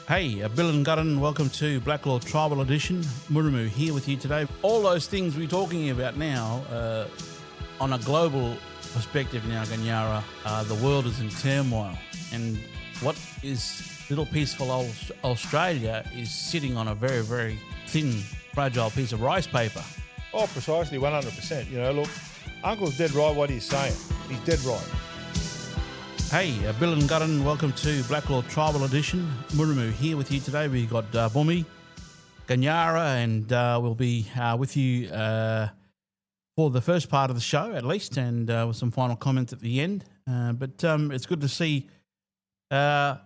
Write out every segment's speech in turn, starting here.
Hey, Bill and Gutton, welcome to Blacklaw Tribal Edition. Murimu here with you today. All those things we're talking about now, on a global perspective now, Ganyara, the world is in turmoil. And what is little peaceful old Australia is sitting on a very, very thin, fragile piece of rice paper. Oh, precisely, 100%. You know, look, Uncle's dead right what he's saying. He's dead right. Hey, Bill and Gutton, welcome to Blacklaw Tribal Edition. Murimu here with you today. We've got Bumi, Ganyara, and we'll be with you for the first part of the show, at least, and with some final comments at the end. But it's good to see the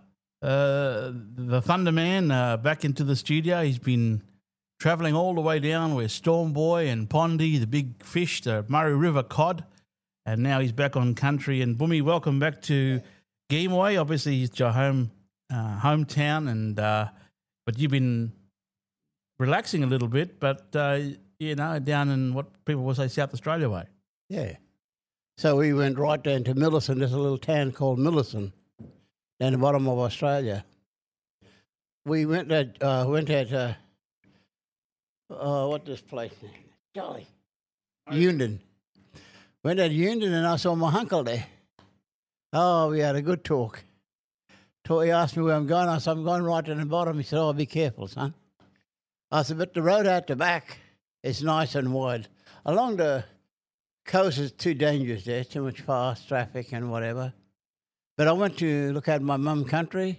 Thunderman back into the studio. He's been travelling all the way down with Storm Boy and Pondy, the big fish, the Murray River cod. And now he's back on country. And Bumi, welcome back to Gameway. Obviously, it's your hometown, and but you've been relaxing a little bit. But down in what people will say South Australia way. Yeah. So we went right down to Millicent. There's a little town called Millicent down the bottom of Australia. We went at what this place name? Jolly. Undan. Went at Undan and I saw my uncle there. Oh, we had a good talk. He asked me where I'm going. I said, I'm going right to the bottom. He said, oh, be careful, son. I said, but the road out the back is nice and wide. Along the coast is too dangerous there, too much fast traffic and whatever. But I went to look at my mum country.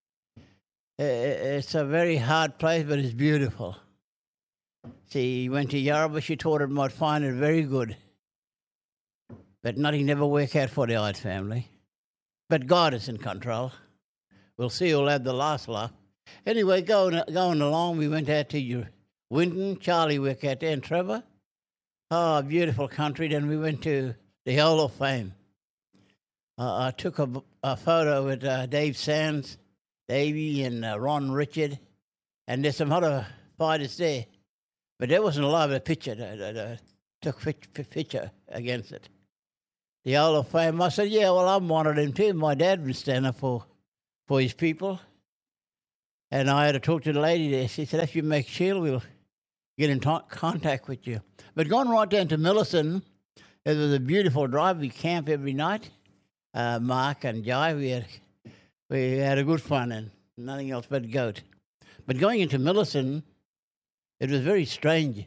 It's a very hard place, but it's beautiful. She went to Yarrabah. She thought it might find it very good. But nothing never worked out for the Hyde family. But God is in control. We'll see who'll have the last laugh. Anyway, going along, we went out to Winton. Charlie worked out there, and Trevor. Oh, beautiful country. Then we went to the Hall of Fame. I took a photo with Dave Sands, Davey, and Ron Richard. And there's some other fighters there. But there wasn't a lot of a picture. That took picture against it. The Hall of Fame. I said, yeah, well, I'm one of them too. My dad would stand up for his people. And I had to talk to the lady there. She said, if you make shield, we'll get in contact with you. But going right down to Millicent, it was a beautiful drive. We camp every night. Mark and Jai, we had a good fun and nothing else but goat. But going into Millicent, it was very strange.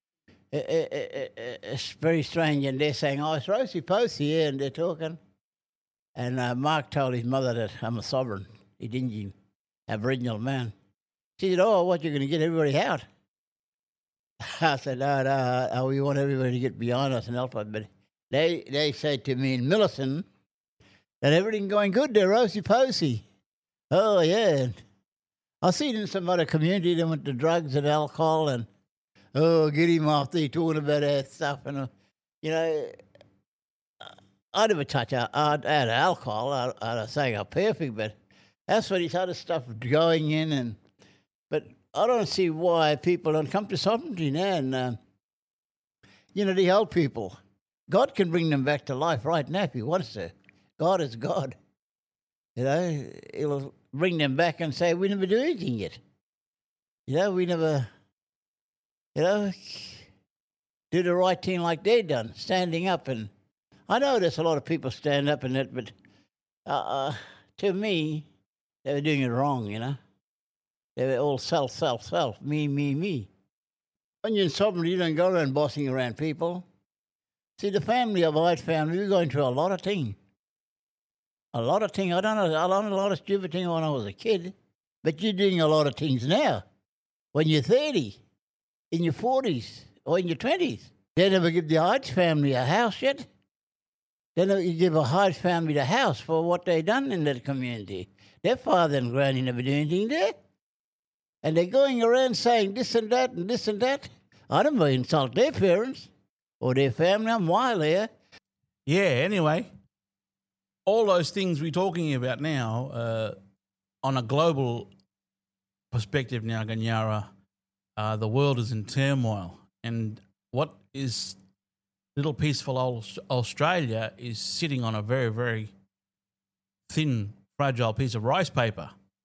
It's very strange, and they're saying, oh, it's Rosie Posey here, and they're talking. And Mark told his mother that I'm a sovereign, Idingi, Aboriginal man. She said, oh, what, you're going to get everybody out? I said, no, we want everybody to get behind us and help us. But they said to me in Millicent that everything going good there, Rosie Posey. Oh, yeah. I see it in some other community, they went to drugs and alcohol and, oh, get him off there talking about that stuff. And, I never touch alcohol. I'd say I'm perfect, but that's what his other stuff going in. But I don't see why people don't come to sovereignty now. And, the old people, God can bring them back to life right now if he wants to. God is God. He'll bring them back and say, we never do anything yet. We never... do the right thing like they done, standing up. And I know there's a lot of people stand up in it, but to me, they were doing it wrong, They were all self, me. When you're in sovereignty, you don't go around bossing around people. See, the family of Hyde family, we're going through a lot of things. A lot of things. I done a lot of stupid things when I was a kid, but you're doing a lot of things now. When you're 30, in your 40s, or in your 20s. They never give the Hyde family a house yet. They never give a Hyde family the house for what they done in that community. Their father and granny never do anything there. And they're going around saying this and that and this and that. I don't want to insult their parents or their family. I'm wild here. Yeah, anyway, all those things we're talking about now, on a global perspective now, Ganyara, the world is in turmoil. And what is little peaceful old Australia is sitting on a very, very thin, fragile piece of rice paper.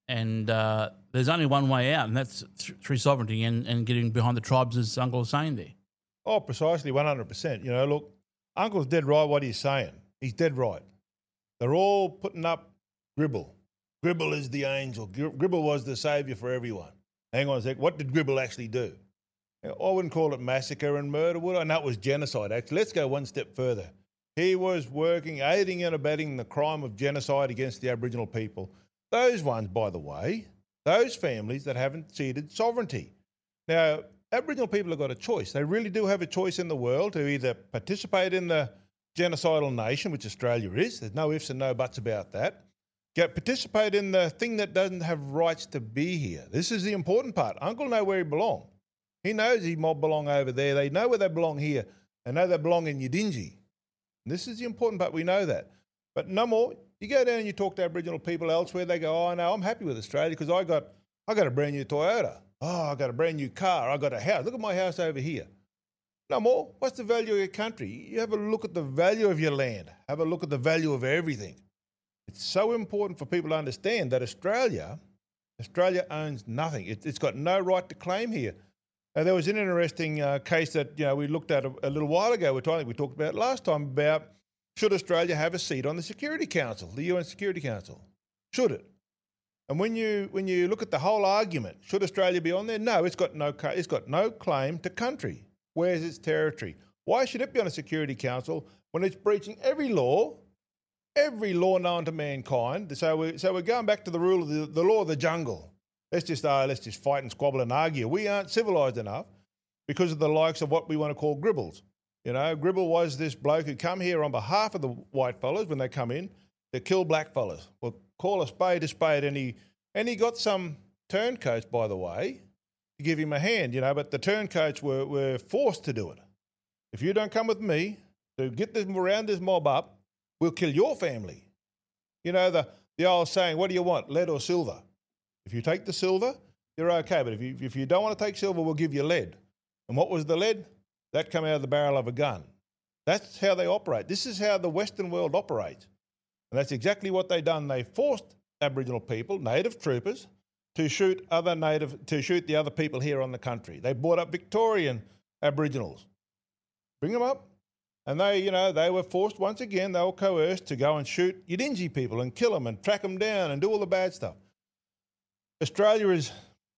And there's only one way out, and that's through sovereignty and getting behind the tribes, as Uncle was saying there. Oh, precisely, 100%. You know, look, Uncle's dead right what he's saying. He's dead right. They're all putting up Gribble. Gribble is the angel. Gribble was the saviour for everyone. Hang on a sec. What did Gribble actually do? I wouldn't call it massacre and murder, would I? No, it was genocide, actually. Let's go one step further. He was working, aiding and abetting the crime of genocide against the Aboriginal people. Those ones, by the way, those families that haven't ceded sovereignty. Now, Aboriginal people have got a choice. They really do have a choice in the world to either participate in the genocidal nation, which Australia is. There's no ifs and no buts about that. Participate in the thing that doesn't have rights to be here. This is the important part. Uncle knows where he belongs. He knows he mob belong over there. They know where they belong here. They know they belong in Yidinji. This is the important part. We know that. But no more. You go down and you talk to Aboriginal people elsewhere. They go, oh, no, I'm happy with Australia because I got a brand new Toyota. Oh, I got a brand new car. I got a house. Look at my house over here. No more. What's the value of your country? You have a look at the value of your land. Have a look at the value of everything. It's so important for people to understand that Australia owns nothing. It's got no right to claim here. There was an interesting case that we looked at a little while ago. We talked about last time about should Australia have a seat on the Security Council, the UN Security Council? Should it? And when you look at the whole argument, should Australia be on there? No, it's got no claim to country. Where's its territory? Why should it be on a Security Council when it's breaching every law known to mankind? So we're going back to the rule of the law of the jungle. Let's just fight and squabble and argue. We aren't civilised enough because of the likes of what we want to call Gribbles. You know, Gribble was this bloke who come here on behalf of the white fellas when they come in to kill black fellas. Well, call a spade, and he got some turncoats, by the way, to give him a hand, but the turncoats were forced to do it. If you don't come with me to get this round this mob up, we'll kill your family. You know, the old saying, what do you want, lead or silver? If you take the silver, you're okay, but if you don't want to take silver, we'll give you lead. And what was the lead? That came out of the barrel of a gun. That's how they operate. This is how the Western world operates. And that's exactly what they done. They forced Aboriginal people, native troopers, to shoot the other people here on the country. They brought up Victorian Aboriginals. Bring them up. And they were forced once again, they were coerced to go and shoot Yidinji people and kill them and track them down and do all the bad stuff. Australia is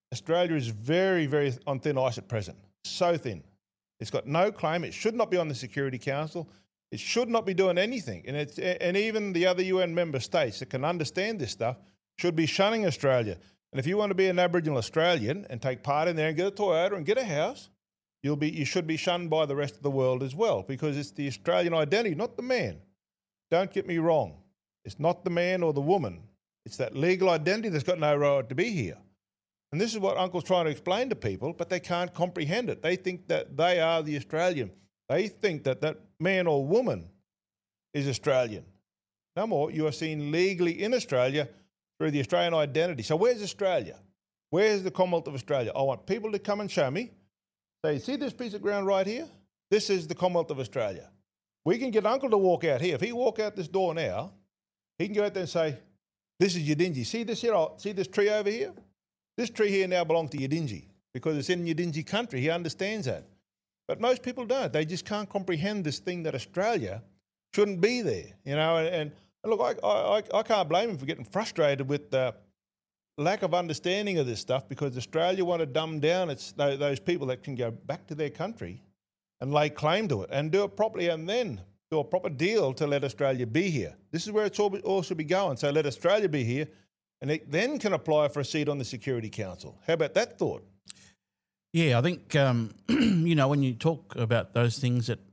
very, very on thin ice at present. So thin. It's got no claim. It should not be on the Security Council. It should not be doing anything. And even the other UN member states that can understand this stuff should be shunning Australia. And if you want to be an Aboriginal Australian and take part in there and get a Toyota and get a house, you should be shunned by the rest of the world as well, because it's the Australian identity, not the man. Don't get me wrong. It's not the man or the woman. It's that legal identity that's got no right to be here. And this is what Uncle's trying to explain to people, but they can't comprehend it. They think that they are the Australian. They think that that man or woman is Australian. No more. You are seen legally in Australia through the Australian identity. So where's Australia? Where's the Commonwealth of Australia? I want people to come and show me. Say, see this piece of ground right here? This is the Commonwealth of Australia. We can get Uncle to walk out here. If he walk out this door now, he can go out there and say, this is Yidinji. See this here? See this tree over here? This tree here now belongs to Yidinji because it's in Yidinji country. He understands that. But most people don't. They just can't comprehend this thing that Australia shouldn't be there. And look, I can't blame him for getting frustrated with the lack of understanding of this stuff, because Australia want to dumb down those people that can go back to their country and lay claim to it and do it properly, and then do a proper deal to let Australia be here. This is where it's all should be going. So let Australia be here, and it then can apply for a seat on the Security Council. How about that thought? Yeah, I think, when you talk about those things that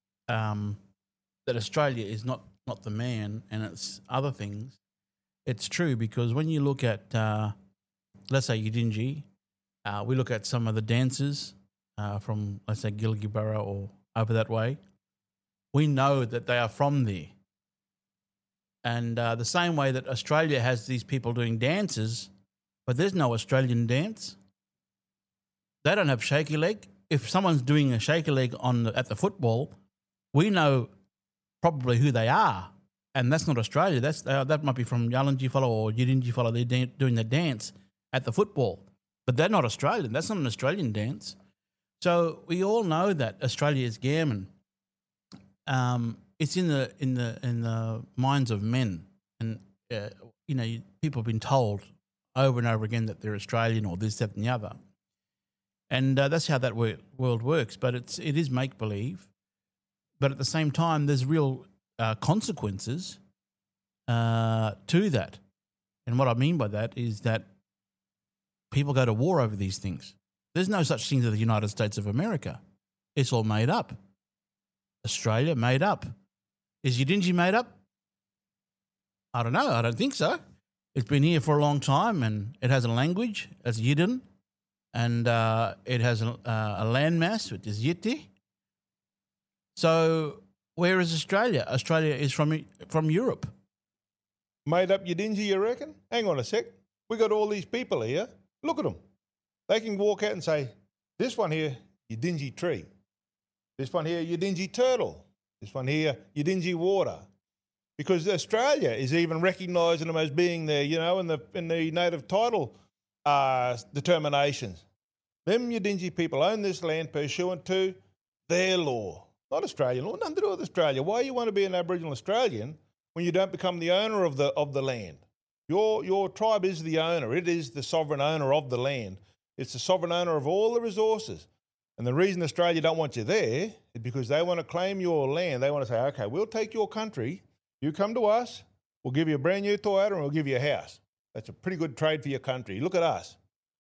Australia is not the man and it's other things, it's true, because when you look at, let's say, Yidinji, we look at some of the dancers from, let's say, Gilgibara or over that way, we know that they are from there. And the same way that Australia has these people doing dances, but there's no Australian dance. They don't have shaky leg. If someone's doing a shaky leg at the football, we know probably who they are, and that's not Australia. That might be from Yalanji Fala or Yidinji Fala. They're doing the dance at the football, but they're not Australian. That's not an Australian dance. So we all know that Australia is gammon. It's in the minds of men, and people have been told over and over again that they're Australian or this, that, and the other, and that's how that world works. But it is make believe, but at the same time, there's real consequences to that. And what I mean by that is that people go to war over these things. There's no such thing as the United States of America. It's all made up. Australia made up. Is Yidinji made up? I don't know. I don't think so. It's been here for a long time, and it has a language as Yidin, and it has a landmass, which is Yiti. So where is Australia? Australia is from Europe. Made up Yidinji, you reckon? Hang on a sec. We got all these people here. Look at them. They can walk out and say, this one here, Yidinji tree. This one here, Yidinji turtle. This one here, Yidinji water. Because Australia is even recognising them as being there, in the native title determinations. Them Yidinji people own this land pursuant to their law, not Australian law. Nothing to do with Australia. Why you want to be an Aboriginal Australian when you don't become the owner of the land? Your tribe is the owner. It is the sovereign owner of the land. It's the sovereign owner of all the resources. And the reason Australia don't want you there is because they want to claim your land. They want to say, okay, we'll take your country. You come to us, we'll give you a brand new Toyota and we'll give you a house. That's a pretty good trade for your country. Look at us.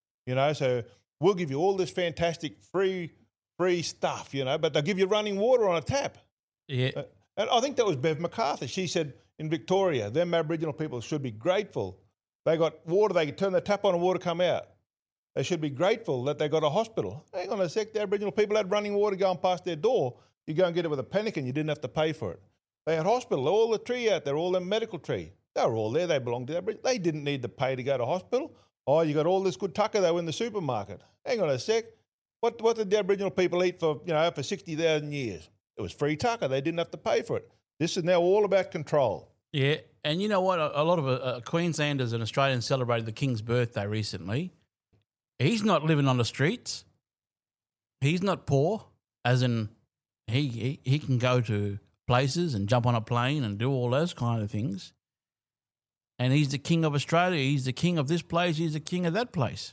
So we'll give you all this fantastic free stuff, but they'll give you running water on a tap. Yeah. And I think that was Bev McCarthy. She said in Victoria, them Aboriginal people should be grateful. They got water, they could turn the tap on and water come out. They should be grateful that they got a hospital. Hang on a sec, the Aboriginal people had running water going past their door. You go and get it with a penny and you didn't have to pay for it. They had hospital, all the tree out there, all the medical tree. They were all there, they belonged to the Aboriginal. They didn't need to pay to go to hospital. Oh, you got all this good tucker, they were in the supermarket. Hang on a sec. What did the Aboriginal people eat for 60,000 years? It was free tucker. They didn't have to pay for it. This is now all about control. Yeah, and you know what? A lot of Queenslanders and Australians celebrated the King's birthday recently. He's not living on the streets. He's not poor, as in he can go to places and jump on a plane and do all those kind of things. And he's the king of Australia. He's the king of this place. He's the king of that place.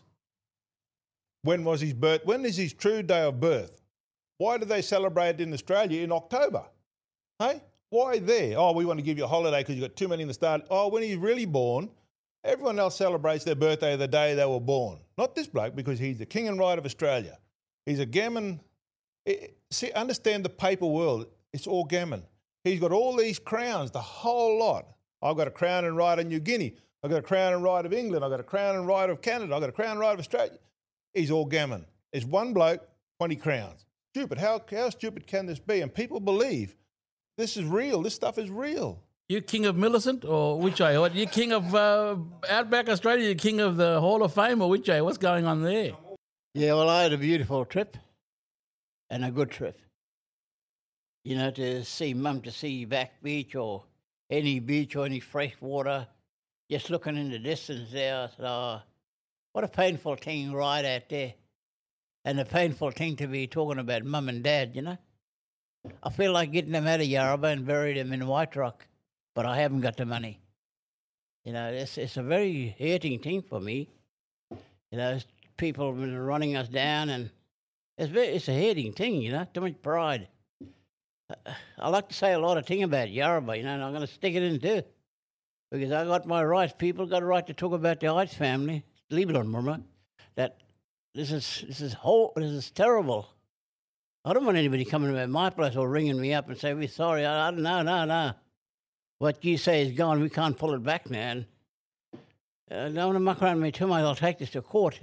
When was his birth? When is his true day of birth? Why do they celebrate it in Australia in October? Hey? Why there? Oh, we want to give you a holiday because you've got too many in the start. Oh, when he's really born, everyone else celebrates their birthday the day they were born. Not this bloke, because he's the king and right of Australia. He's a gammon. See, understand the paper world. It's all gammon. He's got all these crowns, the whole lot. I've got a crown and right of New Guinea. I've got a crown and right of England. I've got a crown and right of Canada. I've got a crown and right of Australia. He's all gammon. It's one bloke, 20 crowns. Stupid. How stupid can this be? And people believe this is real. This stuff is real. You king of Millicent or which way? What, you king of Outback Australia? You king of the Hall of Fame or which way? What's going on there? Yeah, well, I had a beautiful trip and a good trip. To see Mum, to see Back Beach or any fresh water, just looking in the distance there, I said, oh, what a painful thing right out there. And a painful thing to be talking about Mum and Dad, I feel like getting them out of Yarrabah and bury them in White Rock, but I haven't got the money. It's a very hurting thing for me. People have been running us down, and it's a hurting thing, too much pride. I like to say a lot of things about Yarrabah, and I'm going to stick it in too, because I got my rights. People got a right to talk about the Heights family. Leave it on Murmur. That this is terrible. I don't want anybody coming to my place or ringing me up and say, we're sorry. I don't know, no. What you say is gone. We can't pull it back now. And don't want to muck around me too much. I'll take this to court,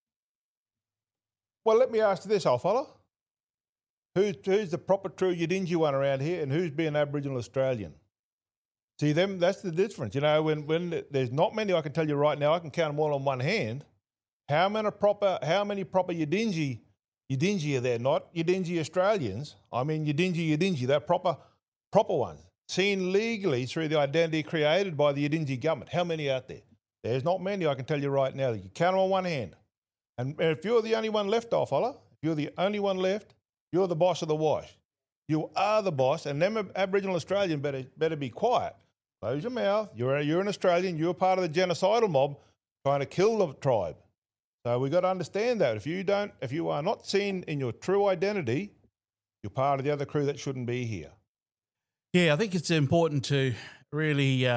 Well, let me ask you this, old fella. Who's the proper true Yidinji one around here, and who's being Aboriginal Australian? See, that's the difference. When there's not many, I can tell you right now, I can count them all on one hand. How many proper Yidinji are there? Not Yidinji Australians. I mean Yidinji, they're proper ones. seen legally through the identity created by the Yidinji government. How many out there? There's not many, I can tell you right now. You can count them on one hand. And if you're the only one left, old fella, if you're the only one left, you're the boss of the wash. You are the boss, and them Aboriginal Australian better be quiet. Close your mouth. You're an Australian. You're part of the genocidal mob trying to kill the tribe. So we've got to understand that. If you are not seen in your true identity, you're part of the other crew that shouldn't be here. Yeah, I think it's important to really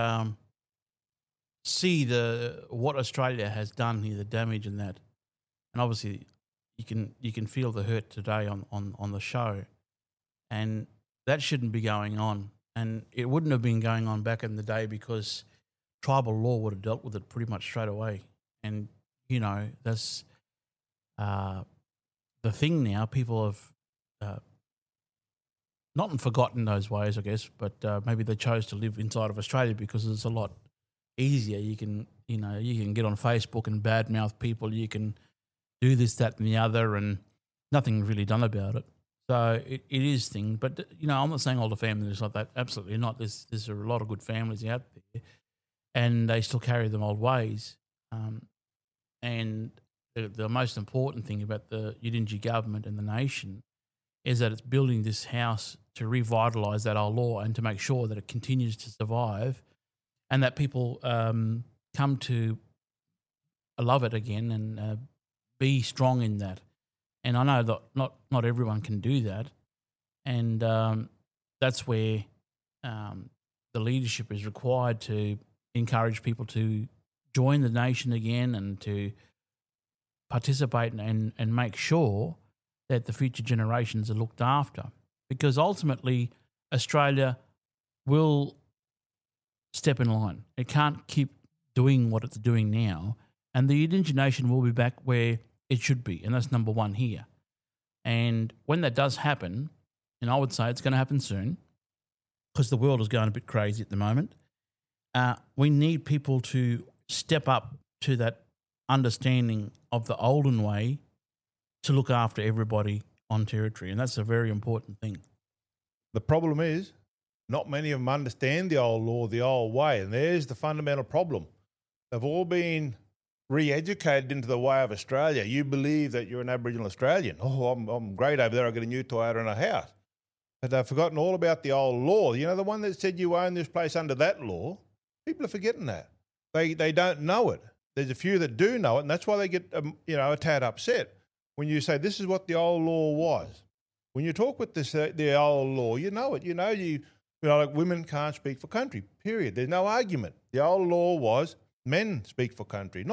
see what Australia has done here, the damage and that. And obviously, you can feel the hurt today on the show, and that shouldn't be going on. And it wouldn't have been going on back in the day because tribal law would have dealt with it pretty much straight away. And that's the thing now. People have not forgotten those ways, I guess, but maybe they chose to live inside of Australia because it's a lot easier. You can get on Facebook and badmouth people. You can do this, that, and the other, and nothing really done about it. So it is thing. But I'm not saying all the families like that. Absolutely not. There's a lot of good families out there, and they still carry them old ways. And the most important thing about the Yidinji government and the nation is that it's building this house to revitalise that old law and to make sure that it continues to survive, and that people come to love it again and be strong in that. And I know that not everyone can do that, and that's where the leadership is required to encourage people to join the nation again and to participate and make sure that the future generations are looked after. Because ultimately, Australia will step in line. It can't keep doing what it's doing now, and the Yidinji nation will be back where it should be, and that's number one here. And when that does happen, and I would say it's going to happen soon, because the world is going a bit crazy at the moment, we need people to step up to that understanding of the olden way to look after everybody on territory, and that's a very important thing. The problem is not many of them understand the old law, the old way, and there's the fundamental problem. They've all been re-educated into the way of Australia. You believe that you're an Aboriginal Australian. Oh, I'm great over there. I get a new Toyota and a house. But they've forgotten all about the old law. The one that said you own this place under that law. People are forgetting that. They don't know it. There's a few that do know it, and that's why they get a tad upset when you say this is what the old law was. When you talk with the old law, you know it. Like women can't speak for country. Period. There's no argument. The old law was men speak for country.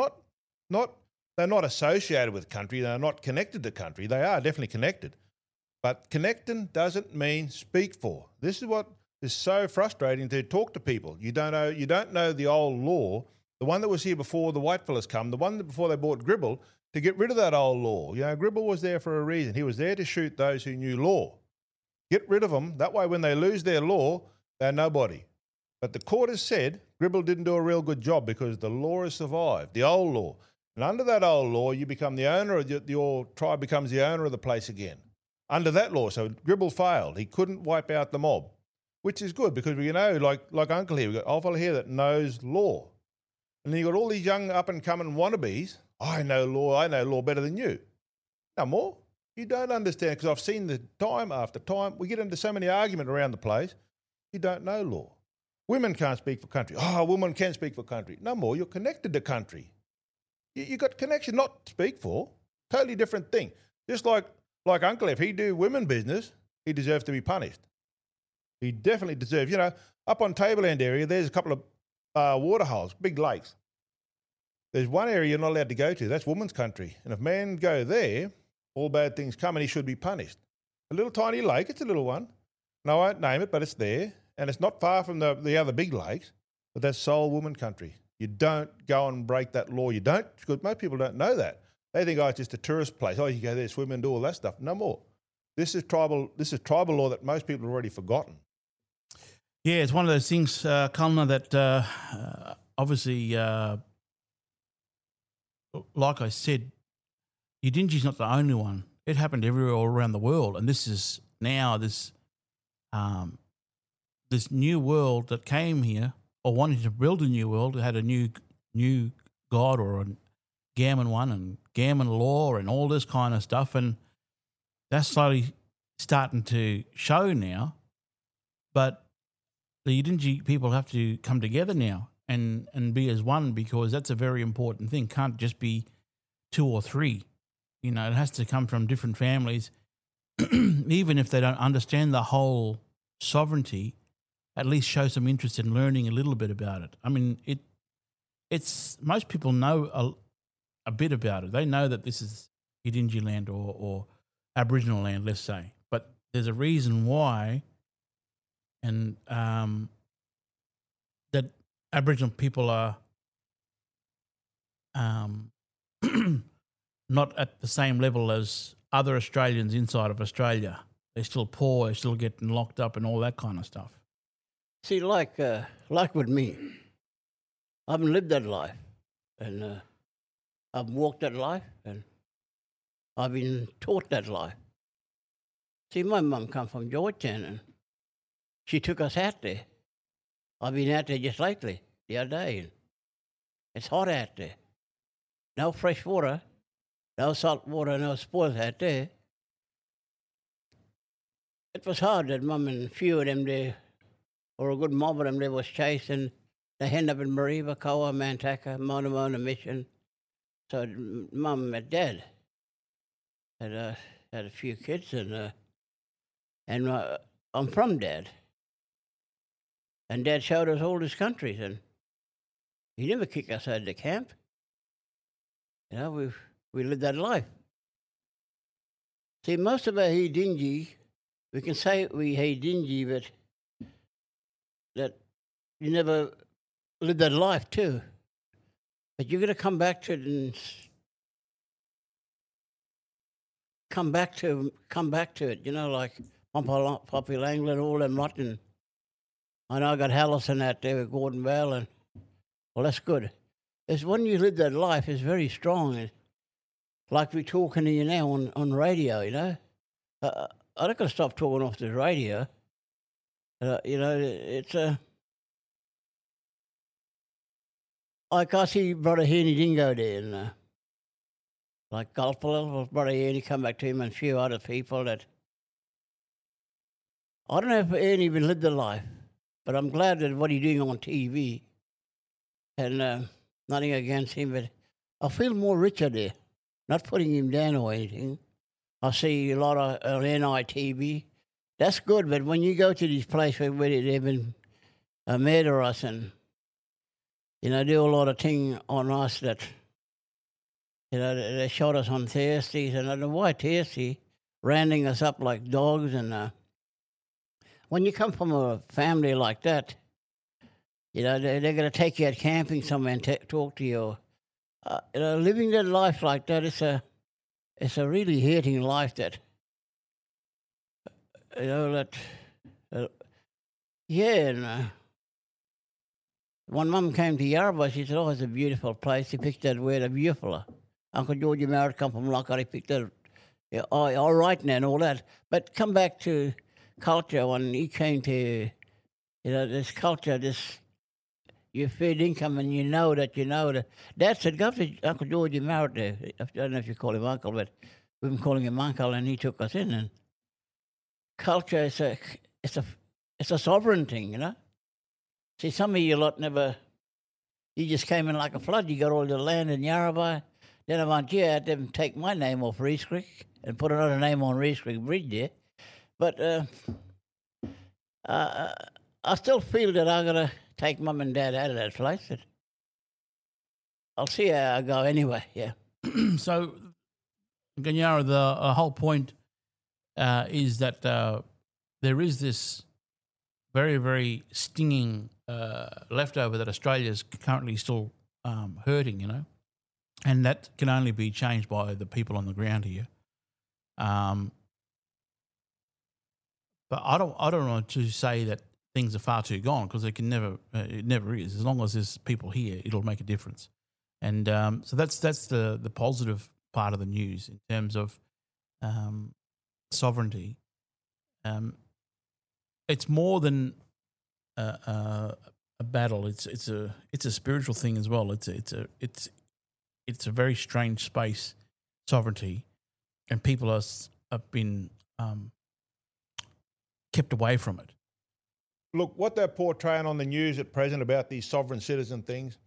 They're not associated with country. They're not connected to country. They are definitely connected, but connecting doesn't mean speak for. This is what is so frustrating to talk to people. You don't know the old law, the one that was here before the white fellas come, the one that before they bought Gribble to get rid of that old law. Gribble was there for a reason. He was there to shoot those who knew law. Get rid of them. That way, when they lose their law, they're nobody. But the court has said Gribble didn't do a real good job because the law has survived, the old law. And under that old law, you become the owner of your tribe becomes the owner of the place again. Under that law, so Gribble failed. He couldn't wipe out the mob, which is good because like Uncle here, we've got old fella here that knows law. And then you've got all these young up-and-coming wannabes. I know law better than you. No more. You don't understand because I've seen the time after time. We get into so many arguments around the place. You don't know law. Women can't speak for country. Oh, a woman can speak for country. No more. You're connected to country. You got connection, not speak for. Totally different thing. Just like Uncle, if he do women business, he deserves to be punished. He definitely deserves. Up on Tableland area, there's a couple of water holes, big lakes. There's one area you're not allowed to go to. That's women's country. And if men go there, all bad things come and he should be punished. A little tiny lake, it's a little one. And I won't name it, but it's there. And it's not far from the other big lakes, but that's sole woman country. You don't go and break that law. You don't, because most people don't know that. They think, it's just a tourist place. You go there, swim and do all that stuff. No more. This is tribal law that most people have already forgotten. Yeah, it's one of those things, Culner, that obviously, like I said, Yidinji's not the only one. It happened everywhere all around the world. And this is now this new world that came here or wanted to build a new world, it had a new god or a gammon one and gammon law and all this kind of stuff, and that's slowly starting to show now. But the Yidinji people have to come together now and be as one, because that's a very important thing. Can't just be two or three. You know, it has to come from different families, even if they don't understand the whole sovereignty. At least show some interest in learning a little bit about it. I mean, it's most people know a bit about it. They know that this is Yidinji land or Aboriginal land, let's say. But there's a reason why, and that Aboriginal people are not at the same level as other Australians inside of Australia. They're still poor, they're still getting locked up and all that kind of stuff. See, like with me, I haven't lived that life, and I've walked that life, and I've been taught that life. See, my mum come from Georgetown, and she took us out there. I've been out there just lately, the other day, and it's hot out there. No fresh water, no salt water, no spoils out there. It was hard that Mum and a few of them there, or a good mob of them there, was chasing. They end up in Mariba, Koa, Mantaka, Mona Mission. So Mum and Dad had a few kids, and I'm from Dad. And Dad showed us all his countries, and he never kicked us out of the camp. You know, we lived that life. See, most of our Yidinji, we can say we Yidinji, but that you never lived that life too. But you're going to come back to it and come back to it. You know, like Poppy Langley and all them rotten. I know I got Hallison out there with Gordon Bell, and well, that's good. It's when you live that life, it's very strong. Like we're talking to you now on radio, you know. I don't got to stop talking off the radio. You know, it's like I see Brother Henry Dingo there, and like Gulpilil, Brother Henry come back to him, and a few other people that I don't know if Ernie even lived the life, but I'm glad that what he's doing on TV, and nothing against him, but I feel more richer there. Not putting him down or anything. I see a lot of NITV. That's good, but when you go to these places where they've been murder us and, you know, do a lot of things on us that, you know, they shot us on Thursdays, and I don't know why Thursday, rounding us up like dogs. And when you come from a family like that, you know, they're going to take you out camping somewhere and talk to you. You know, living that life like that, it's a really hurting life that, you know, that, yeah. And when Mum came to Yarrabah, she said, oh, it's a beautiful place. He picked that word, a beautiful. Uncle Georgie Marriott come from Lockhart, he picked that, yeah, oh, all right now and all that. But come back to culture, when he came to, you know, this culture, this, you feed income and you know that. Dad said, go to Uncle Georgie Marriott there. I don't know if you call him uncle, but we've been calling him uncle, and he took us in. And culture is a sovereign thing, you know. See, some of you lot never, you just came in like a flood. You got all the land in Yarrabah. Then I want you out there and take my name off Reese Creek and put another name on Reese Creek Bridge there. But I still feel that I'm going to take Mum and Dad out of that place. I'll see how I go anyway, yeah. So, Ganyara, the whole point is that there is this very, very stinging leftover that Australia is currently still hurting, you know, and that can only be changed by the people on the ground here. But I don't want to say that things are far too gone, because it never is. As long as there's people here, it'll make a difference. And so that's the positive part of the news in terms of sovereignty. It's more than a battle. It's a spiritual thing as well. It's a very strange space, sovereignty, and people have been kept away from it. Look, what they're portraying on the news at present about these sovereign citizen things,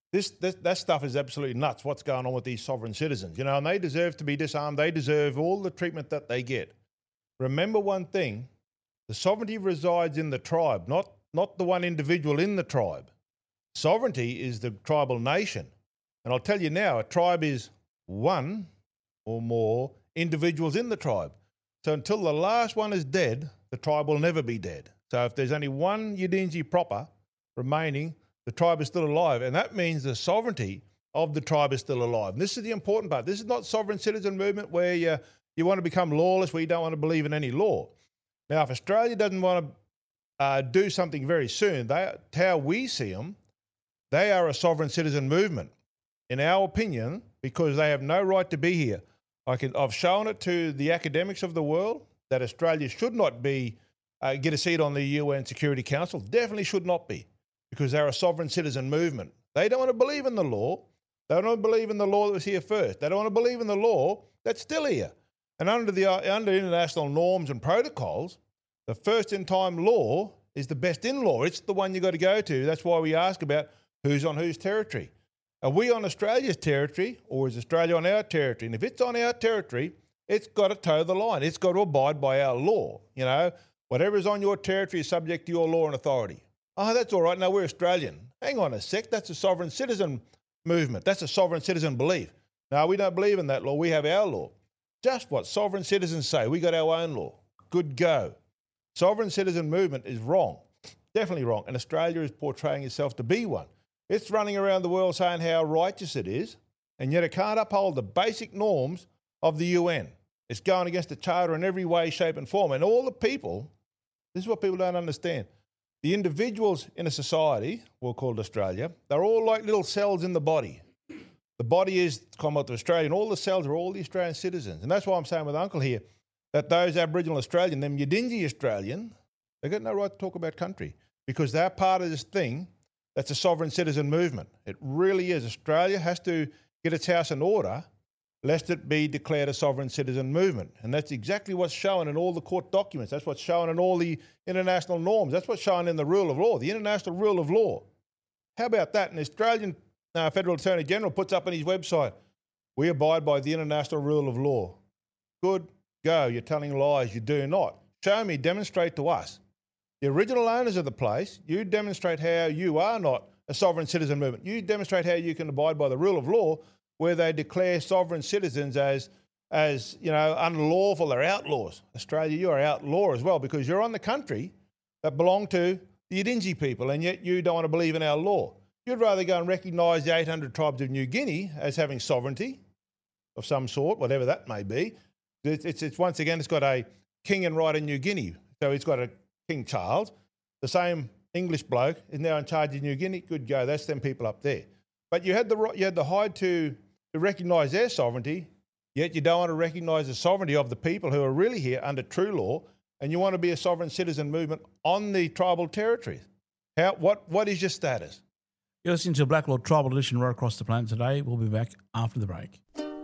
that stuff is absolutely nuts, what's going on with these sovereign citizens, and they deserve to be disarmed. They deserve all the treatment that they get. Remember one thing, the sovereignty resides in the tribe, not the one individual in the tribe. Sovereignty is the tribal nation. And I'll tell you now, a tribe is one or more individuals in the tribe. So until the last one is dead, the tribe will never be dead. So if there's only one Yidinji proper remaining, the tribe is still alive. And that means the sovereignty of the tribe is still alive. And this is the important part. This is not sovereign citizen movement where you want to become lawless, where you don't want to believe in any law. Now, if Australia doesn't want to do something very soon, how we see them, they are a sovereign citizen movement, in our opinion, because they have no right to be here. I've shown it to the academics of the world that Australia should not be get a seat on the UN Security Council. Definitely should not be, because they're a sovereign citizen movement. They don't want to believe in the law. They don't want to believe in the law that was here first. They don't want to believe in the law that's still here. And under international norms and protocols, the first in time law is the best in law. It's the one you got to go to. That's why we ask about who's on whose territory. Are we on Australia's territory, or is Australia on our territory? And if it's on our territory, it's got to toe the line. It's got to abide by our law. Whatever is on your territory is subject to your law and authority. Oh, that's all right. No, we're Australian. Hang on a sec. That's a sovereign citizen movement. That's a sovereign citizen belief. No, we don't believe in that law. We have our law. Just what sovereign citizens say. We got our own law. Good go. Sovereign citizen movement is wrong. Definitely wrong. And Australia is portraying itself to be one. It's running around the world saying how righteous it is, and yet it can't uphold the basic norms of the UN. It's going against the Charter in every way, shape and form. And all the people, this is what people don't understand. The individuals in a society, we'll call it Australia, they're all like little cells in the body. The body is the Commonwealth of Australia, and all the cells are all the Australian citizens. And that's why I'm saying with Uncle here that those Aboriginal Australian, them Yidinji Australian, they've got no right to talk about country, because they're part of this thing that's a sovereign citizen movement. It really is. Australia has to get its house in order lest it be declared a sovereign citizen movement. And that's exactly what's shown in all the court documents. That's what's shown in all the international norms. That's what's shown in the rule of law, the international rule of law. How about that? An Australian Federal Attorney General puts up on his website, we abide by the international rule of law. Good go. You're telling lies. You do not. Show me, demonstrate to us. The original owners of the place, you demonstrate how you are not a sovereign citizen movement. You demonstrate how you can abide by the rule of law, where they declare sovereign citizens as unlawful. They're outlaws. Australia, you're outlaw as well, because you're on the country that belong to the Yidinji people, and yet you don't want to believe in our law. You'd rather go and recognise the 800 tribes of New Guinea as having sovereignty of some sort, whatever that may be. It's once again, it's got a king and right in New Guinea. So it's got a King Charles. The same English bloke is now in charge of New Guinea. Good go. That's them people up there. But you had the hide to recognise their sovereignty, yet you don't want to recognise the sovereignty of the people who are really here under true law, and you want to be a sovereign citizen movement on the tribal territories. What is your status? You're listening to Black Lord Tribal Edition right across the planet today. We'll be back after the break.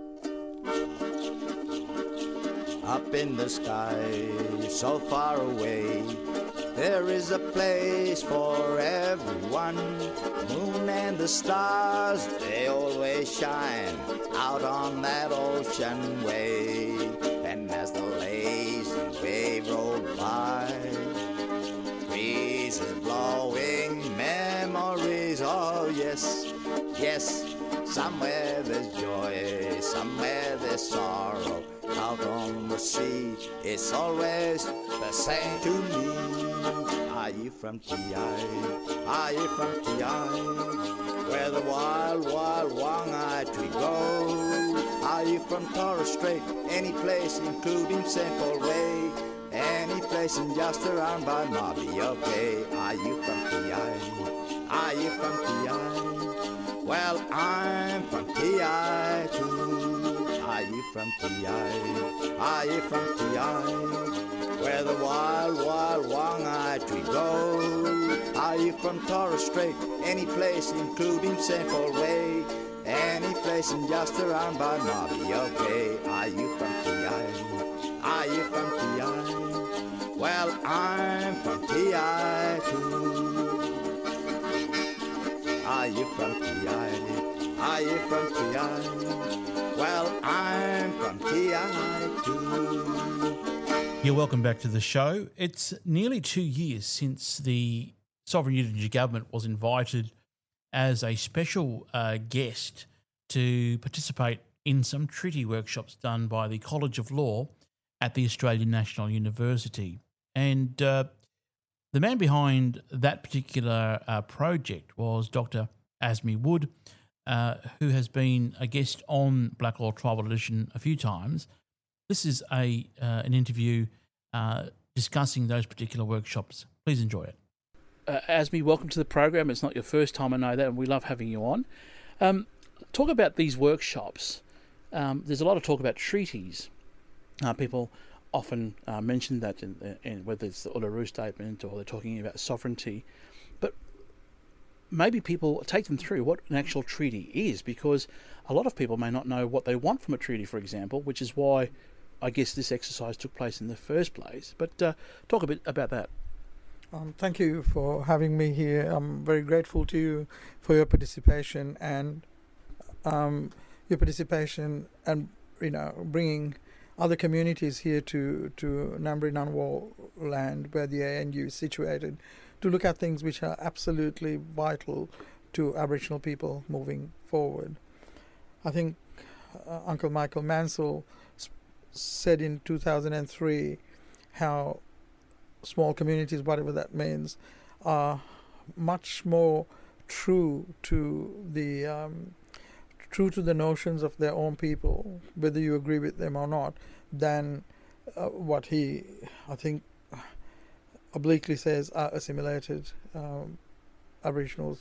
Up in the sky, so far away, there is a place for everyone. Moon and the stars, they always shine out on that ocean wave. And as the lazy wave rolled by, breezes blowing memories. Oh yes, yes. Somewhere there's joy, somewhere there's sorrow. Out on the sea, it's always the same to me. Are you from T.I.? Are you from T.I.? Where the wild, wild one-eyed tree grows? Are you from Torres Strait? Any place, including Central Way? Any place in just around by Mobile Bay? Are you from T.I.? Are you from T.I.? Well, I'm from T.I. too. Are Are you from TI? Are you from TI? Where the wild, wild Wongai tree grows. Are you from Torres Strait? Any place, including St. Paul Way. Any place in just around by Mobile Bay. Are you from TI? Are you from TI? Well, I'm from TI too. Are you from TI? Are you from TI? Well, I'm from TI too. Yeah, welcome back to the show. It's nearly 2 years since the Sovereign Unity Government was invited as a special guest to participate in some treaty workshops done by the College of Law at the Australian National University. And the man behind that particular project was Dr. Azmi Wood, who has been a guest on Black Law Tribal Edition a few times. This is an interview discussing those particular workshops. Please enjoy it. Azmi, welcome to the program. It's not your first time, I know that, and we love having you on. Talk about these workshops. There's a lot of talk about treaties. People often mention that in whether it's the Uluru Statement or they're talking about sovereignty. But maybe people take them through what an actual treaty is, because a lot of people may not know what they want from a treaty, for example, which is why I guess this exercise took place in the first place. But talk a bit about that. Thank you for having me here. I'm very grateful to you for your participation and bringing other communities here to Ngambri Ngunnawal land where the ANU is situated to look at things which are absolutely vital to Aboriginal people moving forward. I think Uncle Michael Mansell said in 2003 how small communities, whatever that means, are much more true to the notions of their own people, whether you agree with them or not, than what he, I think, obliquely says are assimilated Aboriginals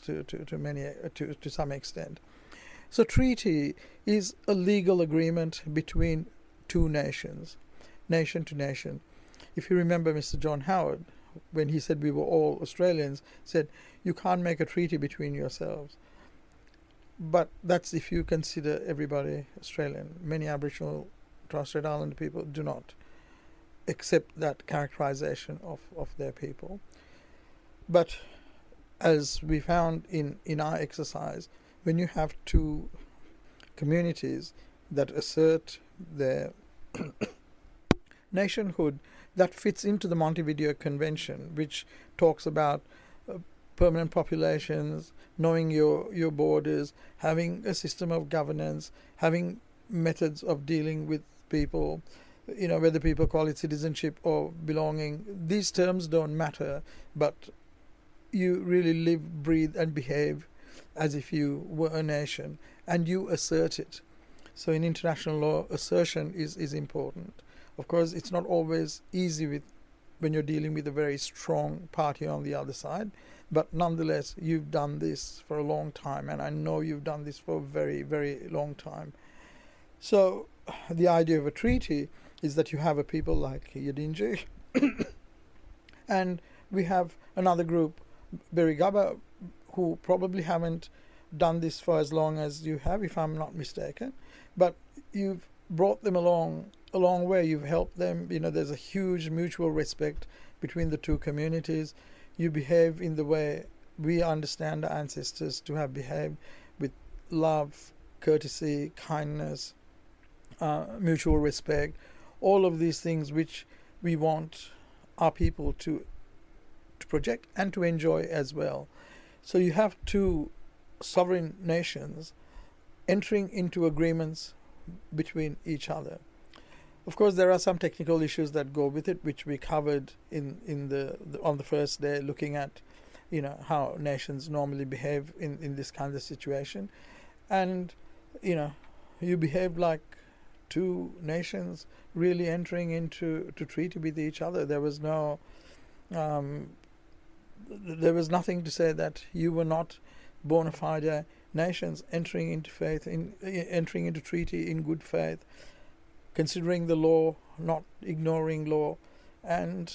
to some extent. So treaty is a legal agreement between two nations, nation to nation. If you remember Mr. John Howard, when he said we were all Australians, said you can't make a treaty between yourselves. But that's if you consider everybody Australian. Many Aboriginal Torres Strait Islander people do not accept that characterization of their people. But as we found in our exercise, when you have two communities that assert their nationhood, that fits into the Montevideo Convention, which talks about permanent populations, knowing your borders, having a system of governance, having methods of dealing with people, whether people call it citizenship or belonging. These terms don't matter, but you really live, breathe and behave as if you were a nation, and you assert it. So in international law, assertion is important. Of course, it's not always easy when you're dealing with a very strong party on the other side, but nonetheless, you've done this for a long time, and I know you've done this for a very, very long time. So the idea of a treaty is that you have a people like Yidinji, and we have another group, Berigaba, who probably haven't done this for as long as you have, if I'm not mistaken, but you've brought them along a long way. You've helped them. There's a huge mutual respect between the two communities. You behave in the way we understand our ancestors to have behaved, with love, courtesy, kindness, mutual respect, all of these things which we want our people to project and to enjoy as well. So you have two sovereign nations entering into agreements between each other. Of course, there are some technical issues that go with it, which we covered on the first day, looking at how nations normally behave in this kind of situation. And you behave like two nations really entering into treaty with each other. There was nothing to say that you were not bona fide nations entering into faith, entering into treaty in good faith, considering the law, not ignoring law, and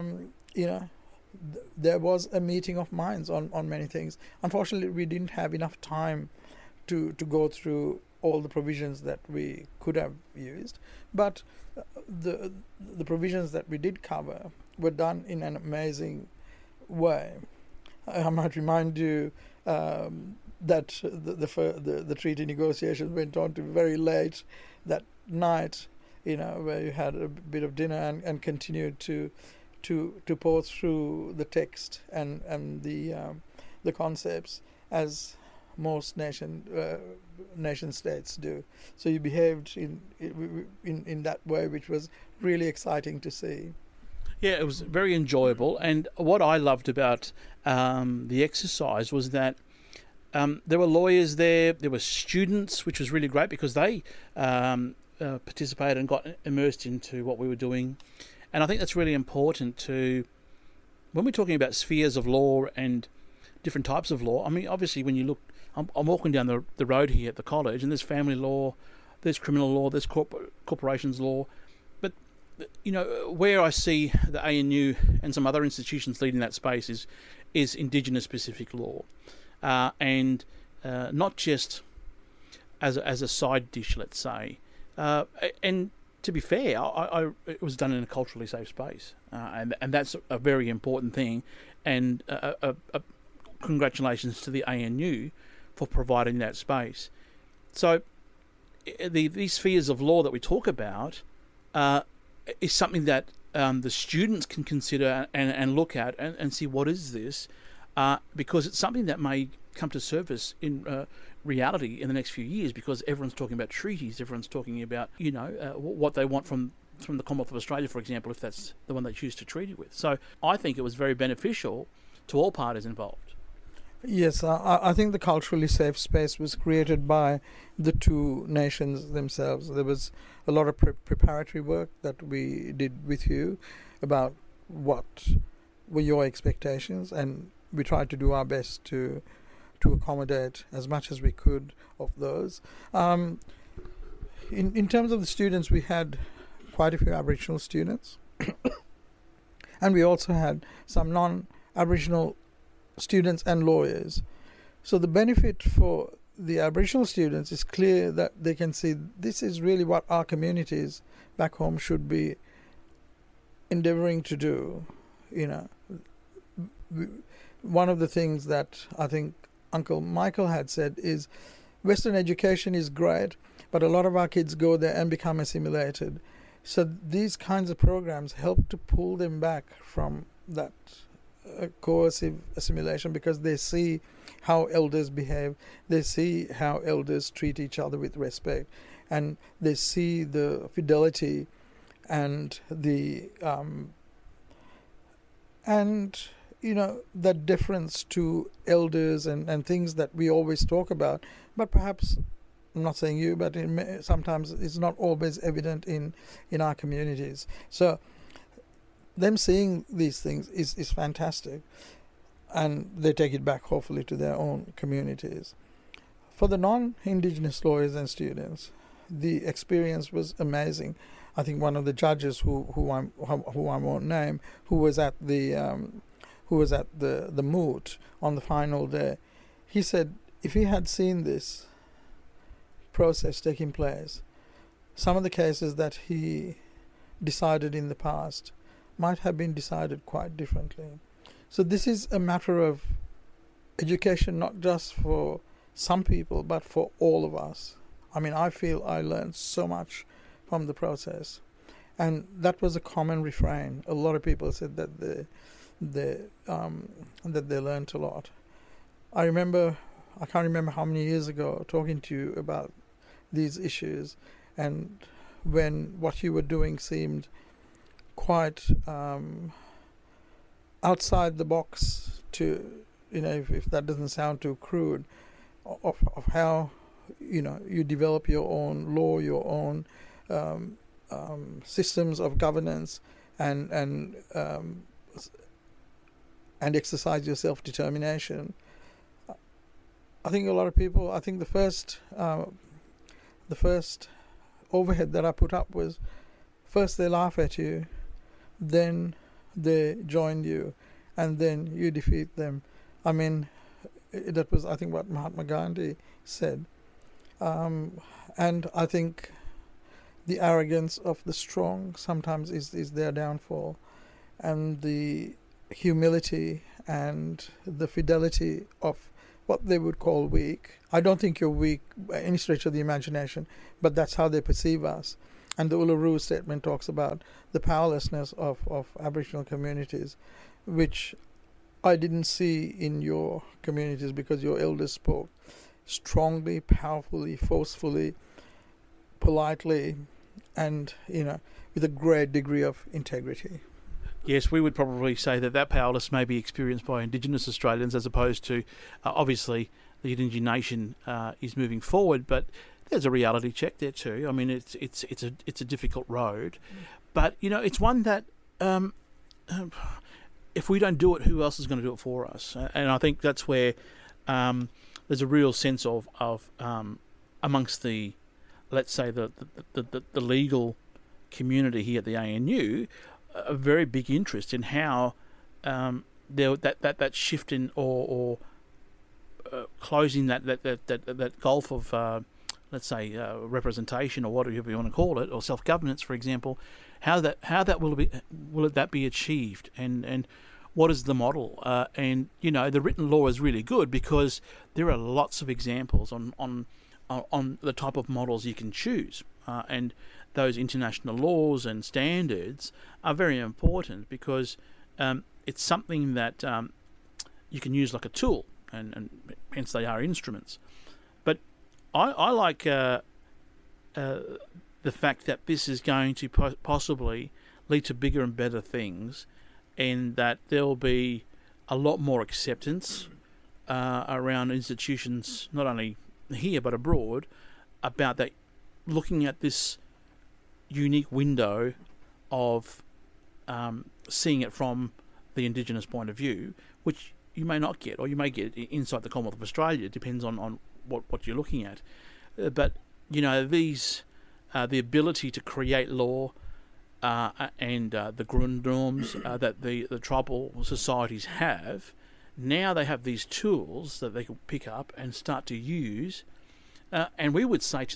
there was a meeting of minds on many things. Unfortunately, we didn't have enough time to go through all the provisions that we could have used, but the provisions that we did cover were done in an amazing way. I might remind you that the treaty negotiations went on to very late that night, where you had a bit of dinner and continued to pour through the text and the concepts as most nation states do. So you behaved in that way, which was really exciting to see. Yeah, it was very enjoyable. And what I loved about the exercise was that there were lawyers there were students, which was really great because they participated and got immersed into what we were doing. And I think that's really important when we're talking about spheres of law and different types of law. I mean, obviously, when you look, I'm walking down the road here at the college, and there's family law, there's criminal law, there's corporations law. But, where I see the ANU and some other institutions leading that space is Indigenous-specific law. And not just as a side dish, let's say. And to be fair, it was done in a culturally safe space, and that's a very important thing. And congratulations to the ANU for providing that space. So these spheres of law that we talk about is something that the students can consider and look at and see what is this, because it's something that may come to surface in reality in the next few years, because everyone's talking about treaties, everyone's talking about what they want from the Commonwealth of Australia, for example, if that's the one they choose to treaty with. So I think it was very beneficial to all parties involved. Yes, I think the culturally safe space was created by the two nations themselves. There was a lot of preparatory work that we did with you about what were your expectations, and we tried to do our best to accommodate as much as we could of those. In terms of the students, we had quite a few Aboriginal students, and we also had some non-Aboriginal students and lawyers. So the benefit for the Aboriginal students is clear, that they can see this is really what our communities back home should be endeavouring to do. One of the things that I think Uncle Michael had said is Western education is great, but a lot of our kids go there and become assimilated. So these kinds of programs help to pull them back from that coercive assimilation, because they see how elders behave, they see how elders treat each other with respect, and they see the fidelity and the that deference to elders and things that we always talk about, but perhaps, I'm not saying you, but sometimes it's not always evident in our communities. So them seeing these things is fantastic, and they take it back hopefully to their own communities. For the non-Indigenous lawyers and students, the experience was amazing. I think one of the judges who I won't name, who was at the moot on the final day, he said if he had seen this process taking place, some of the cases that he decided in the past might have been decided quite differently. So this is a matter of education, not just for some people, but for all of us. I mean, I feel I learned so much from the process, and that was a common refrain. A lot of people said that they learned a lot. I can't remember how many years ago, talking to you about these issues, and when what you were doing seemed quite outside the box, to if that doesn't sound too crude, of how you develop your own law, your own systems of governance, and exercise your self-determination. I think a lot of people. I think the first overhead that I put up was, first they laugh at you, then they join you, and then you defeat them. I mean, that was, I think, what Mahatma Gandhi said. And I think the arrogance of the strong sometimes is their downfall, and the humility and the fidelity of what they would call weak. I don't think you're weak by any stretch of the imagination, but that's how they perceive us. And the Uluru Statement talks about the powerlessness of Aboriginal communities, which I didn't see in your communities, because your elders spoke strongly, powerfully, forcefully, politely, and, with a great degree of integrity. Yes, we would probably say that powerlessness may be experienced by Indigenous Australians, as opposed to, obviously, the Yidinji Nation is moving forward, but there's a reality check there too. I mean, it's a difficult road, but it's one that if we don't do it, who else is going to do it for us? And I think that's where there's a real sense of amongst the, let's say, the legal community here at the ANU, a very big interest in how that shift in or closing that gulf of let's say representation, or whatever you want to call it, or self-governance, for example, how that will that be achieved, and what is the model? And the written law is really good because there are lots of examples on the type of models you can choose, and those international laws and standards are very important because it's something that you can use like a tool, and hence they are instruments. But I like the fact that this is going to possibly lead to bigger and better things, and that there will be a lot more acceptance around institutions, not only here but abroad, about that, looking at this unique window of seeing it from the Indigenous point of view, which you may not get, or you may get inside the Commonwealth of Australia. It depends on what you're looking at. But these the ability to create law and the grundnorms that the tribal societies have, now they have these tools that they can pick up and start to use, and we would say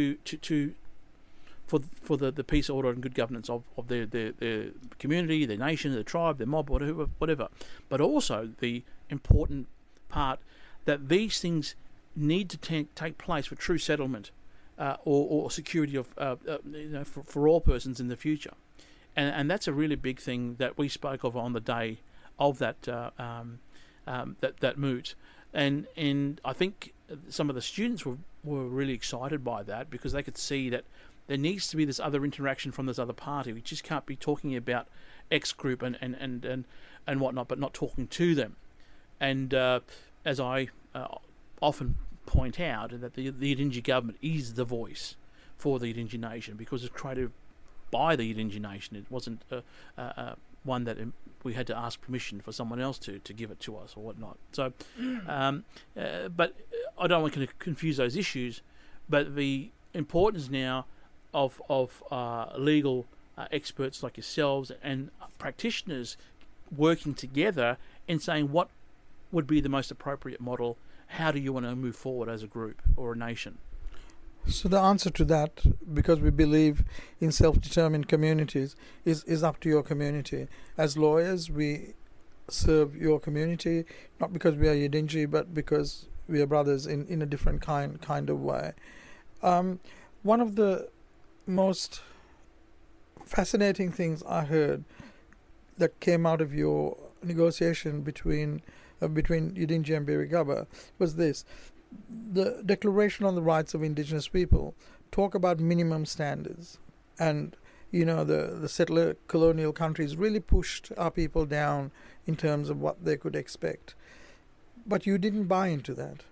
for the peace, order, and good governance of their community, their nation, their tribe, their mob, whatever. But also the important part that these things need to take place for true settlement or security of for all persons in the future, and that's a really big thing that we spoke of on the day of that that moot, and I think some of the students were really excited by that, because they could see that there needs to be this other interaction from this other party. We just can't be talking about X group and whatnot, but not talking to them. And as I often point out, that the Yidinji government is the voice for the Yidinji Nation, because it's created by the Yidinji Nation. It wasn't one that we had to ask permission for someone else to give it to us or whatnot. So, but I don't want to confuse those issues. But the importance now of legal experts like yourselves and practitioners working together and saying what would be the most appropriate model. How do you want to move forward as a group or a nation? So the answer to that, because we believe in self-determined communities, is up to your community. As lawyers, we serve your community, not because we are Yidinji, but because we are brothers in a different kind of way. One of the most fascinating things I heard that came out of your negotiation between Yidinji and Birigaba was this: the Declaration on the Rights of Indigenous People talk about minimum standards, and the settler colonial countries really pushed our people down in terms of what they could expect. But you didn't buy into that.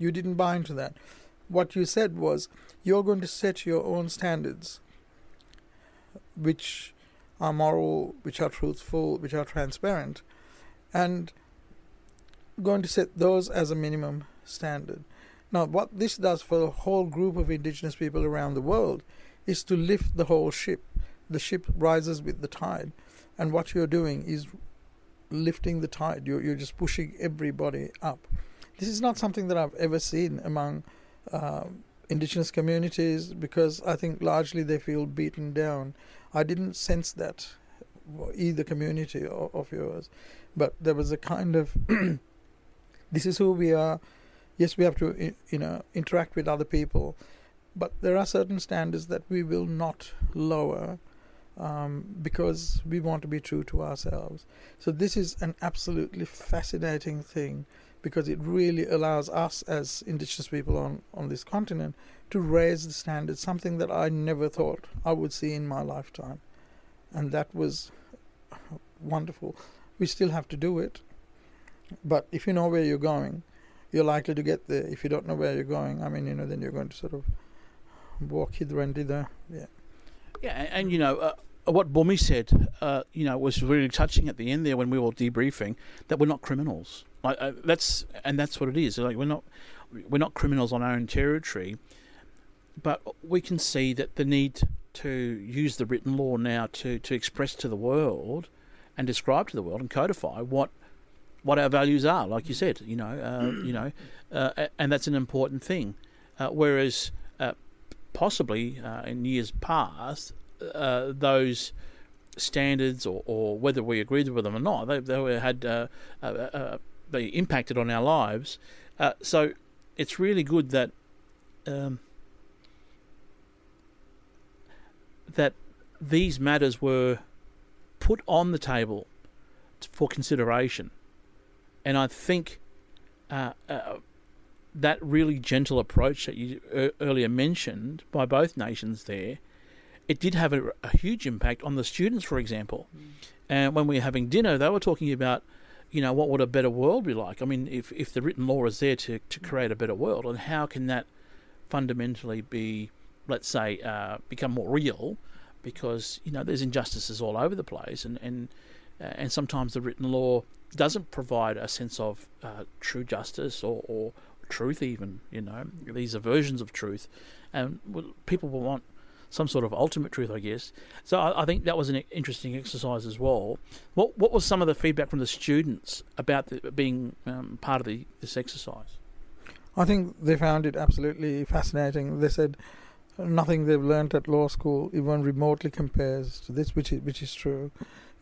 What you said was, you're going to set your own standards, which are moral, which are truthful, which are transparent, and going to set those as a minimum standard. Now, what this does for a whole group of indigenous people around the world is to lift the whole ship. The ship rises with the tide, and what you're doing is lifting the tide. You're just pushing everybody up. This is not something that I've ever seen among indigenous communities, because I think largely they feel beaten down. I didn't sense that either community of yours, but there was a kind of this is who we are. Yes, we have to interact with other people, but there are certain standards that we will not lower because we want to be true to ourselves. So this is an absolutely fascinating thing, because it really allows us as indigenous people on this continent to raise the standards, something that I never thought I would see in my lifetime. And that was wonderful. We still have to do it, but if you know where you're going, you're likely to get there. If you don't know where you're going, I mean, then you're going to sort of walk hither and thither. Yeah. Yeah, and what Bumi said, was really touching at the end there when we were debriefing, that we're not criminals. That's what it is. Like, we're not criminals on our own territory, but we can see that the need to use the written law now to express to the world and describe to the world and codify what our values are, like you said, and that's an important thing. Whereas possibly in years past, those standards, or whether we agreed with them or not, they impacted on our lives. So it's really good that that these matters were put on the table for consideration. And I think that really gentle approach that you earlier mentioned by both nations there, it did have a huge impact on the students, for example. And when we were having dinner, they were talking about, what would a better world be like? I mean, if the written law is there to create a better world, and how can that fundamentally be, let's say, become more real? Because, there's injustices all over the place, and sometimes the written law doesn't provide a sense of true justice or truth even, These are versions of truth, and people will want some sort of ultimate truth, I guess. So I think that was an interesting exercise as well. What was some of the feedback from the students about being part of this exercise? I think they found it absolutely fascinating. They said nothing they've learnt at law school even remotely compares to this, which is true.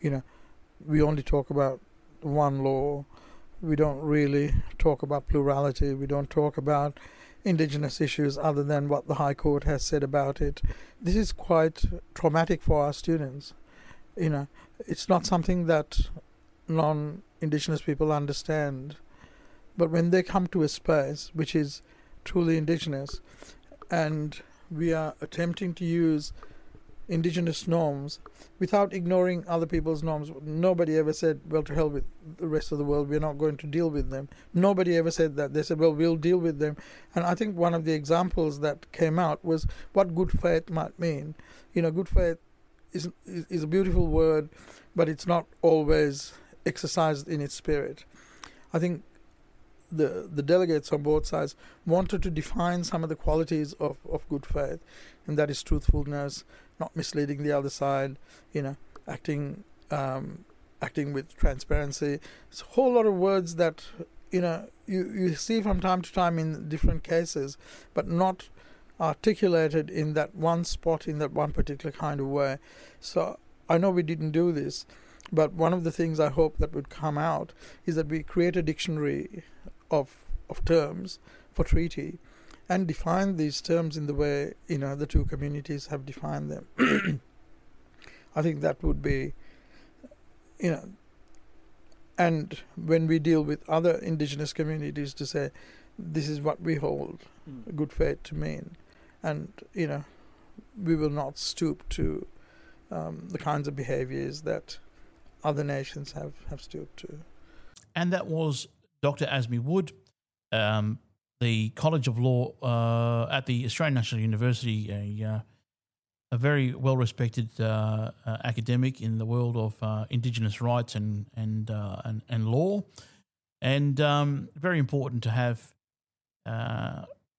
We only talk about one law. We don't really talk about plurality. We don't talk about indigenous issues other than what the High Court has said about it. This is quite traumatic for our students. It's not something that non-indigenous people understand. But when they come to a space which is truly indigenous, and we are attempting to use indigenous norms without ignoring other people's norms. Nobody ever said, well, to hell with the rest of the world, we're not going to deal with them. Nobody ever said that. They said, well, we'll deal with them. And I think one of the examples that came out was what good faith might mean. Good faith is a beautiful word, but it's not always exercised in its spirit. I think the delegates on both sides wanted to define some of the qualities of good faith, and that is truthfulness, not misleading the other side, acting with transparency. It's a whole lot of words that you see from time to time in different cases, but not articulated in that one spot, in that one particular kind of way. So I know we didn't do this, but one of the things I hope that would come out is that we create a dictionary of terms for treaty, and define these terms in the way the two communities have defined them. I think that would be, and when we deal with other indigenous communities, to say this is what we hold good faith to mean, and we will not stoop to the kinds of behaviours that other nations have stooped to. And that was Dr. Azmi Wood, the College of Law at the Australian National University, a very well-respected academic in the world of Indigenous rights and law, and very important to have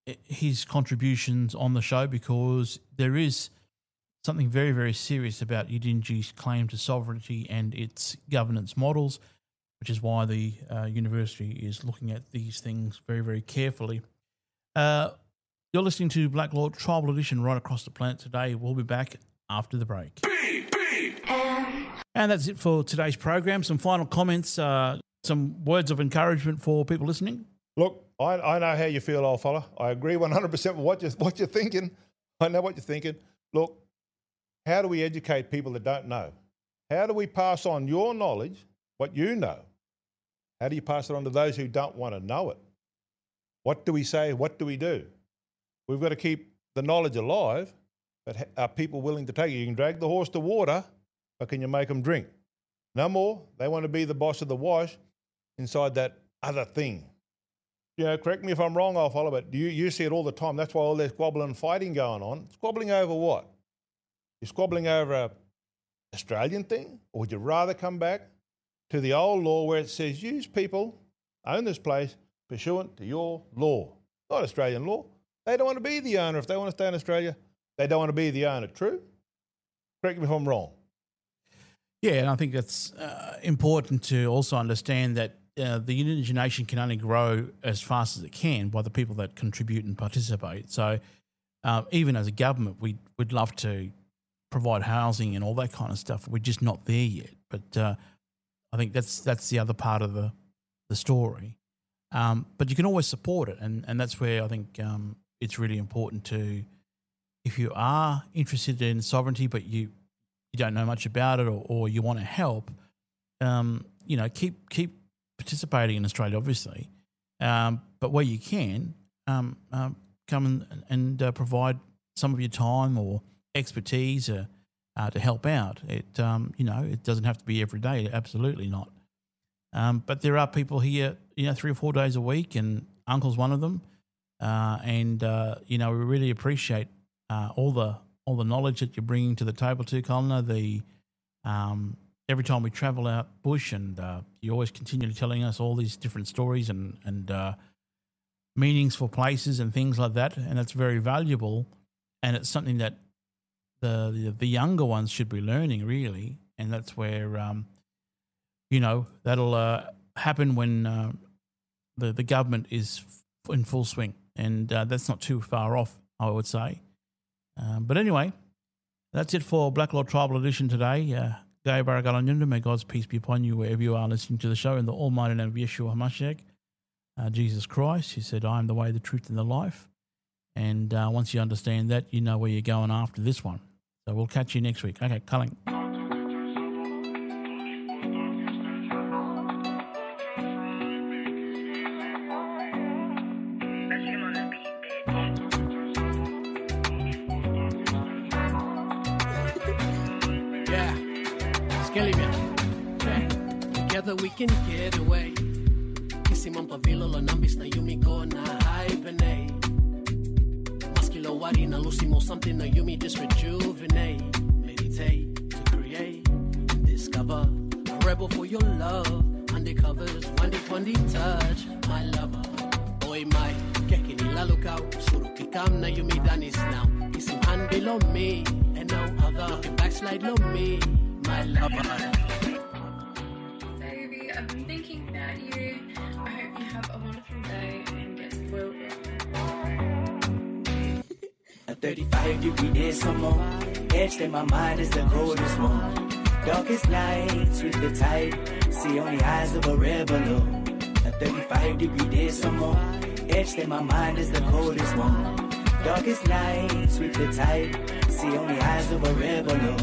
his contributions on the show, because there is something very, very serious about Yidinji's claim to sovereignty and its governance models, which is why the university is looking at these things very, very carefully. You're listening to Black Law Tribal Edition right across the planet today. We'll be back after the break. And that's it for today's program. Some final comments, some words of encouragement for people listening. Look, I know how you feel, old fella. I agree 100% with what you're thinking. I know what you're thinking. Look, how do we educate people that don't know? How do we pass on your knowledge, what you know? How do you pass it on to those who don't want to know it? What do we say? What do we do? We've got to keep the knowledge alive, but are people willing to take it? You can drag the horse to water, but can you make them drink? No more. They want to be the boss of the wash inside that other thing. You know, correct me if I'm wrong, old fella, but you see it all the time. That's why all there's squabbling and fighting going on. Squabbling over what? You're squabbling over an Australian thing? Or would you rather come back to the old law where it says, use people, own this place, pursuant to your law, not Australian law? They don't want to be the owner. If they want to stay in Australia, they don't want to be the owner. True? Correct me if I'm wrong. Yeah, and I think it's important to also understand that the Indigenous nation can only grow as fast as it can by the people that contribute and participate. So even as a government, we'd love to provide housing and all that kind of stuff. We're just not there yet. But I think that's the other part of the story. But you can always support it, and that's where I think it's really important to, if you are interested in sovereignty but you don't know much about it or you want to help, keep participating in Australia, obviously. But where you can, come and provide some of your time or expertise to help out. It doesn't have to be every day, absolutely not. But there are people here, 3 or 4 days a week, and Uncle's one of them. We really appreciate all the knowledge that you're bringing to the table too, Colin. Every time we travel out bush, and you always continue telling us all these different stories and meanings for places and things like that, and it's very valuable, and it's something that the younger ones should be learning, really, and that's where that'll happen when the government is in full swing, and that's not too far off, I would say. But anyway, that's it for Black Law Tribal Edition today. Gay Baragalan, may God's peace be upon you wherever you are listening to the show, in the almighty name of Yeshua HaMashiach, Jesus Christ, who said, I am the way, the truth, and the life. And once you understand that, you know where you're going after this one. So we'll catch you next week. Okay, Culling. Together we can get away. Kisimam pavilo la nambis na yumi ko na hibernate. Maskilo wari na lusimo something na yumi just rejuvenate. Meditate to create and discover. A rebel for your love. Undercovers, wandi touch. My lover. Boy my kekini la lookout. Suru kikam na yumi danis now. Kisim hand below me and no other. Looking backslide low me. My lover. I've been thinking about you. I hope you have a wonderful day and get well. A 35-degree day summer, etched in my mind is the coldest one. Darkest night, sweep the tide, see on the eyes of a rebel. A 35-degree day summer, etched in my mind is the coldest one. Darkest night, sweep the tide, see on the eyes of a rebel.